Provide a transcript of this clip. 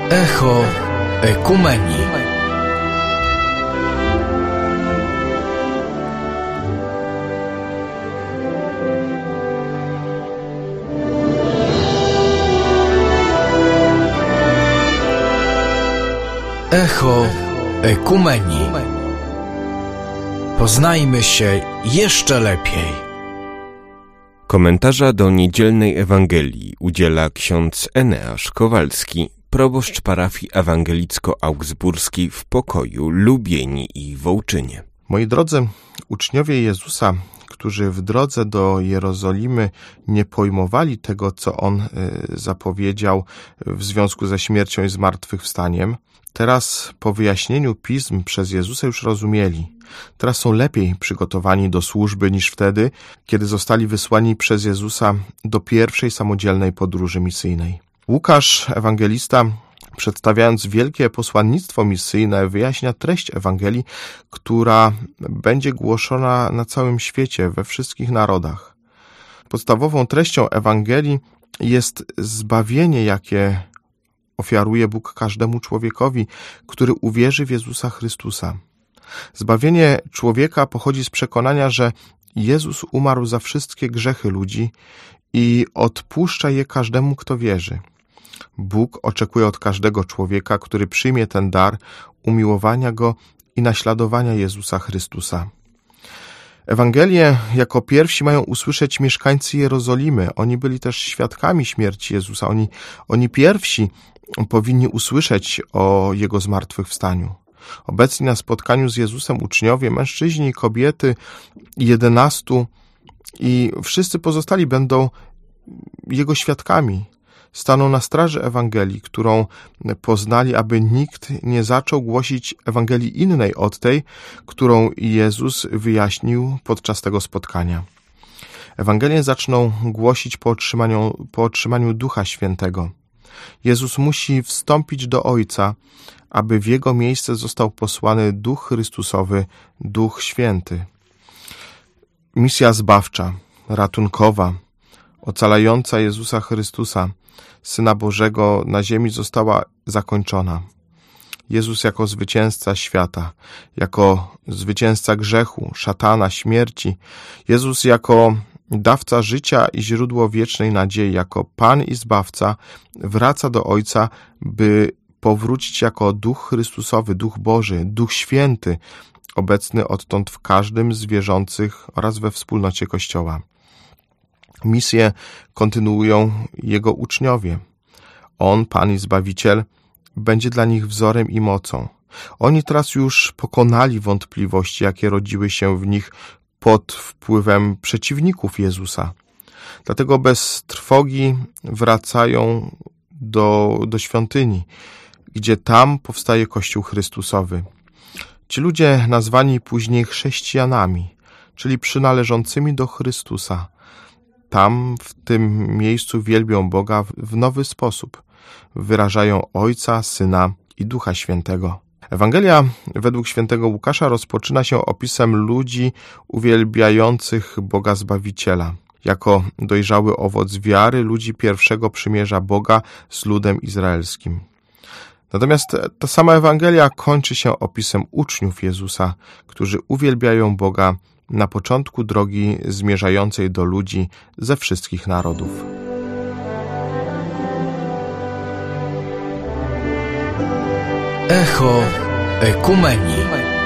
Echo Ekumenii. Echo Ekumenii. Poznajmy się jeszcze lepiej. Komentarza do niedzielnej Ewangelii udziela ksiądz Eneasz Kowalski, proboszcz parafii ewangelicko-augsburskiej w Pokoju, Lubieni i Wołczynie. Moi drodzy uczniowie Jezusa, którzy w drodze do Jerozolimy nie pojmowali tego, co On zapowiedział w związku ze śmiercią i zmartwychwstaniem, teraz po wyjaśnieniu Pism przez Jezusa już rozumieli. Teraz są lepiej przygotowani do służby niż wtedy, kiedy zostali wysłani przez Jezusa do pierwszej samodzielnej podróży misyjnej. Łukasz, ewangelista, przedstawiając wielkie posłannictwo misyjne, wyjaśnia treść Ewangelii, która będzie głoszona na całym świecie, we wszystkich narodach. Podstawową treścią Ewangelii jest zbawienie, jakie ofiaruje Bóg każdemu człowiekowi, który uwierzy w Jezusa Chrystusa. Zbawienie człowieka pochodzi z przekonania, że Jezus umarł za wszystkie grzechy ludzi i odpuszcza je każdemu, kto wierzy. Bóg oczekuje od każdego człowieka, który przyjmie ten dar, umiłowania Go i naśladowania Jezusa Chrystusa. Ewangelię jako pierwsi mają usłyszeć mieszkańcy Jerozolimy. Oni byli też świadkami śmierci Jezusa. Oni pierwsi powinni usłyszeć o Jego zmartwychwstaniu. Obecni na spotkaniu z Jezusem uczniowie, mężczyźni i kobiety, 11 i wszyscy pozostali będą Jego świadkami. Staną na straży Ewangelii, którą poznali, aby nikt nie zaczął głosić Ewangelii innej od tej, którą Jezus wyjaśnił podczas tego spotkania. Ewangelię zaczną głosić po otrzymaniu Ducha Świętego. Jezus musi wstąpić do Ojca, aby w Jego miejsce został posłany Duch Chrystusowy, Duch Święty. Misja zbawcza, ratunkowa, ocalająca Jezusa Chrystusa, Syna Bożego, na ziemi została zakończona. Jezus jako zwycięzca świata, jako zwycięzca grzechu, szatana, śmierci, Jezus jako dawca życia i źródło wiecznej nadziei, jako Pan i Zbawca wraca do Ojca, by powrócić jako Duch Chrystusowy, Duch Boży, Duch Święty, obecny odtąd w każdym z wierzących oraz we wspólnocie Kościoła. Misję kontynuują Jego uczniowie. On, Pan i Zbawiciel, będzie dla nich wzorem i mocą. Oni teraz już pokonali wątpliwości, jakie rodziły się w nich pod wpływem przeciwników Jezusa. Dlatego bez trwogi wracają do świątyni, gdzie tam powstaje Kościół Chrystusowy. Ci ludzie nazwani później chrześcijanami, czyli przynależącymi do Chrystusa. Tam, w tym miejscu wielbią Boga w nowy sposób. Wyrażają Ojca, Syna i Ducha Świętego. Ewangelia według świętego Łukasza rozpoczyna się opisem ludzi uwielbiających Boga Zbawiciela. Jako dojrzały owoc wiary ludzi pierwszego przymierza Boga z ludem izraelskim. Natomiast ta sama Ewangelia kończy się opisem uczniów Jezusa, którzy uwielbiają Boga na początku drogi zmierzającej do ludzi ze wszystkich narodów. Echo Ekumenii.